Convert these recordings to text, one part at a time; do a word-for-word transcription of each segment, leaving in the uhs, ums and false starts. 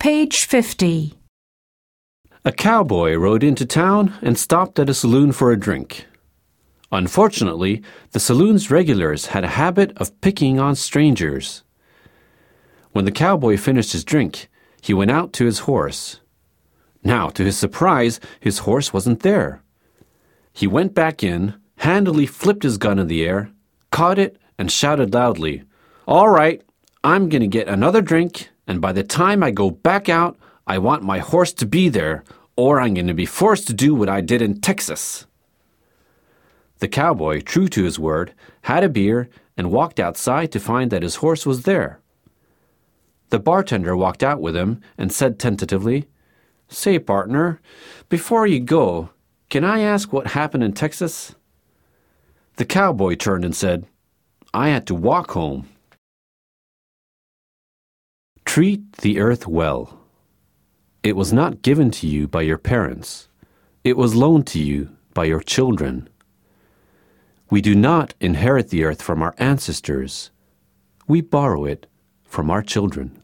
Page fifty. A cowboy rode into town and stopped at a saloon for a drink. Unfortunately, the saloon's regulars had a habit of picking on strangers. When the cowboy finished his drink, he went out to his horse. Now, to his surprise, his horse wasn't there. He went back in, handily flipped his gun in the air, caught it, and shouted loudly, "All right, I'm going to get another drink, and by the time I go back out, I want my horse to be there, or I'm going to be forced to do what I did in Texas." The cowboy, true to his word, had a beer and walked outside to find that his horse was there. The bartender walked out with him and said tentatively, "Say, partner, before you go, can I ask what happened in Texas?" The cowboy turned and said, "I had to walk home." Treat the earth well. It was not given to you by your parents. It was loaned to you by your children. We do not inherit the earth from our ancestors. We borrow it from our children.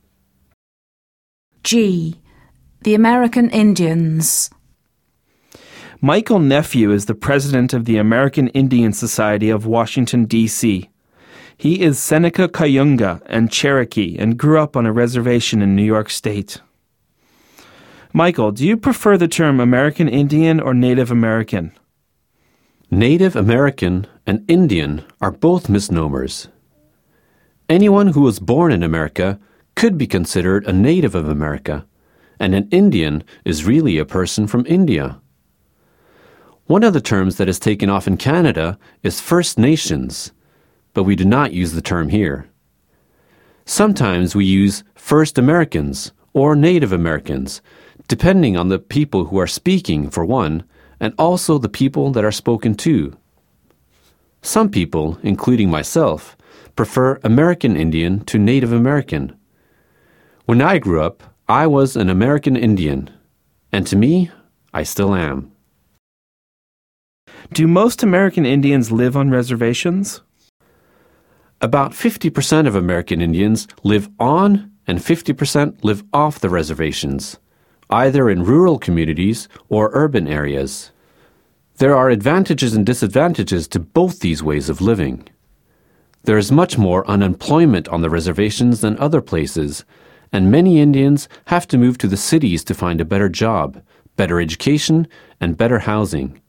G. The American Indians. Michael Nephew is the president of the American Indian Society of Washington, D C He is Seneca Cayunga and Cherokee and grew up on a reservation in New York State. Michael, do you prefer the term American Indian or Native American? Native American and Indian are both misnomers. Anyone who was born in America could be considered a native of America, and an Indian is really a person from India. One of the terms that is taken off in Canada is First Nations, but we do not use the term here. Sometimes we use First Americans or Native Americans, depending on the people who are speaking, for one, and also the people that are spoken to. Some people, including myself, prefer American Indian to Native American. When I grew up, I was an American Indian, and to me, I still am. Do most American Indians live on reservations? About fifty percent of American Indians live on and fifty percent live off the reservations, either in rural communities or urban areas. There are advantages and disadvantages to both these ways of living. There is much more unemployment on the reservations than other places, and many Indians have to move to the cities to find a better job, better education, and better housing.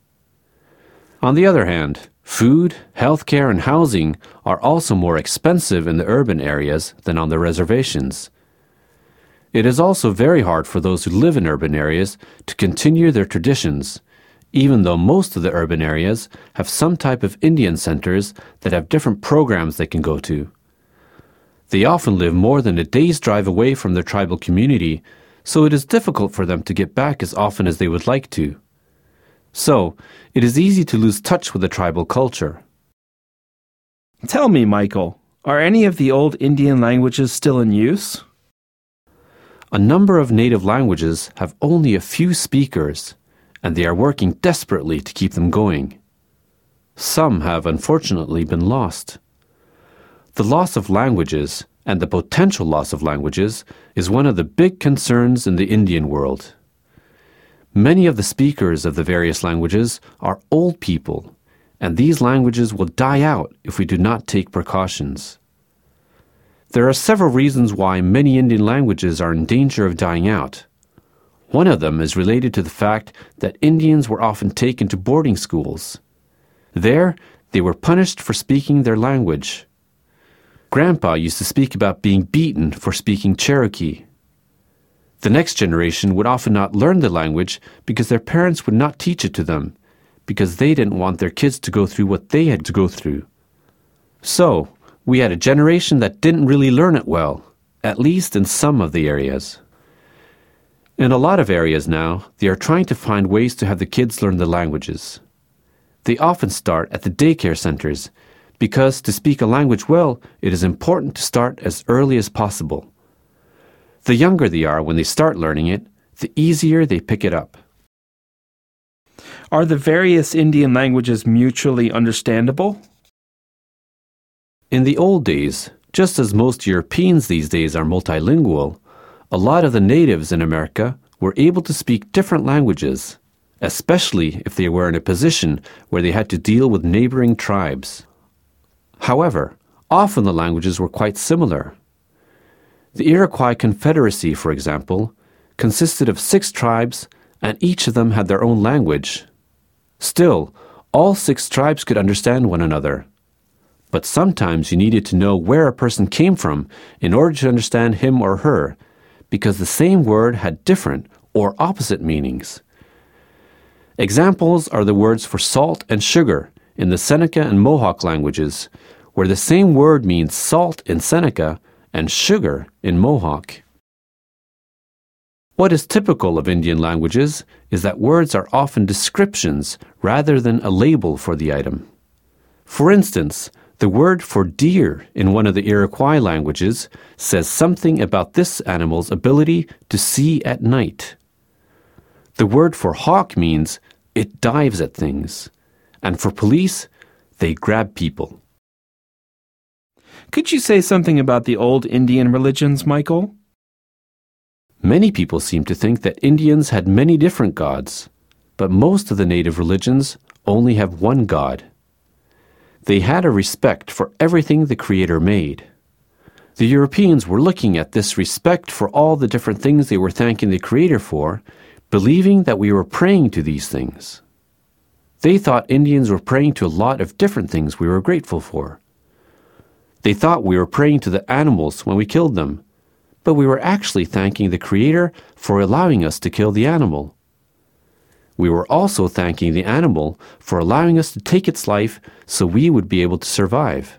On the other hand, food, healthcare, and housing are also more expensive in the urban areas than on the reservations. It is also very hard for those who live in urban areas to continue their traditions, even though most of the urban areas have some type of Indian centers that have different programs they can go to. They often live more than a day's drive away from their tribal community, so it is difficult for them to get back as often as they would like to. So, it is easy to lose touch with the tribal culture. Tell me, Michael, are any of the old Indian languages still in use? A number of native languages have only a few speakers, and they are working desperately to keep them going. Some have unfortunately been lost. The loss of languages, and the potential loss of languages, is one of the big concerns in the Indian world. Many of the speakers of the various languages are old people, and these languages will die out if we do not take precautions. There are several reasons why many Indian languages are in danger of dying out. One of them is related to the fact that Indians were often taken to boarding schools. There, they were punished for speaking their language. Grandpa used to speak about being beaten for speaking Cherokee. The next generation would often not learn the language because their parents would not teach it to them, because they didn't want their kids to go through what they had to go through. So, we had a generation that didn't really learn it well, at least in some of the areas. In a lot of areas now, they are trying to find ways to have the kids learn the languages. They often start at the daycare centers, because to speak a language well, it is important to start as early as possible. The younger they are when they start learning it, the easier they pick it up. Are the various Indian languages mutually understandable? In the old days, just as most Europeans these days are multilingual, a lot of the natives in America were able to speak different languages, especially if they were in a position where they had to deal with neighboring tribes. However, often the languages were quite similar. The Iroquois Confederacy, for example, consisted of six tribes, and each of them had their own language. Still, all six tribes could understand one another. But sometimes you needed to know where a person came from in order to understand him or her, because the same word had different or opposite meanings. Examples are the words for salt and sugar in the Seneca and Mohawk languages, where the same word means salt in Seneca and sugar in Mohawk. What is typical of Indian languages is that words are often descriptions rather than a label for the item. For instance, the word for deer in one of the Iroquois languages says something about this animal's ability to see at night. The word for hawk means it dives at things, and for police, they grab people. Could you say something about the old Indian religions, Michael? Many people seem to think that Indians had many different gods, but most of the native religions only have one god. They had a respect for everything the Creator made. The Europeans were looking at this respect for all the different things they were thanking the Creator for, believing that we were praying to these things. They thought Indians were praying to a lot of different things we were grateful for. They thought we were praying to the animals when we killed them, but we were actually thanking the Creator for allowing us to kill the animal. We were also thanking the animal for allowing us to take its life so we would be able to survive.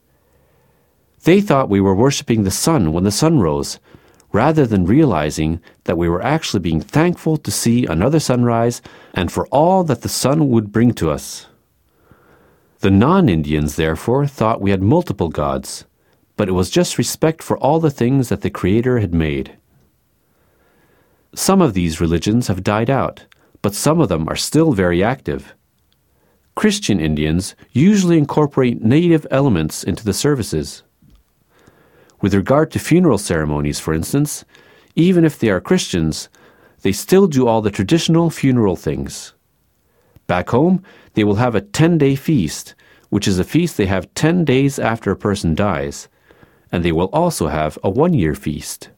They thought we were worshiping the sun when the sun rose, rather than realizing that we were actually being thankful to see another sunrise and for all that the sun would bring to us. The non-Indians, therefore, thought we had multiple gods, but it was just respect for all the things that the Creator had made. Some of these religions have died out, but some of them are still very active. Christian Indians usually incorporate native elements into the services. With regard to funeral ceremonies, for instance, even if they are Christians, they still do all the traditional funeral things. Back home, they will have a ten-day feast, which is a feast they have ten days after a person dies, and they will also have a one-year feast.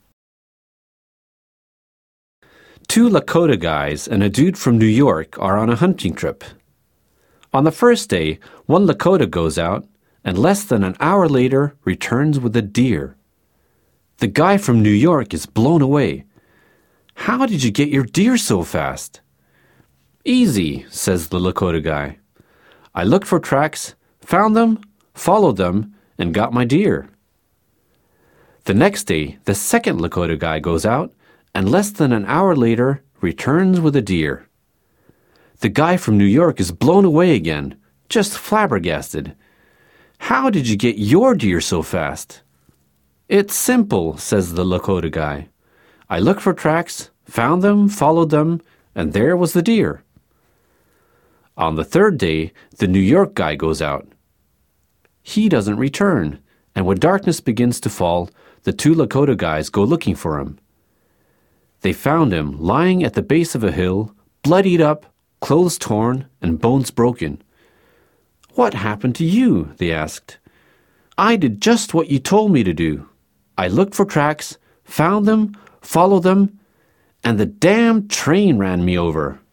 Two Lakota guys and a dude from New York are on a hunting trip. On the first day, one Lakota goes out, and less than an hour later returns with a deer. The guy from New York is blown away. "How did you get your deer so fast?" "Easy," says the Lakota guy. "I looked for tracks, found them, followed them, and got my deer." The next day, the second Lakota guy goes out, and less than an hour later returns with a deer. The guy from New York is blown away again, just flabbergasted. "How did you get your deer so fast?" "It's simple," says the Lakota guy. "I looked for tracks, found them, followed them, and there was the deer." On the third day, the New York guy goes out. He doesn't return, and when darkness begins to fall, the two Lakota guys go looking for him. They found him lying at the base of a hill, bloodied up, clothes torn, and bones broken. "What happened to you?" they asked. "I did just what you told me to do. I looked for tracks, found them, followed them, and the damn train ran me over."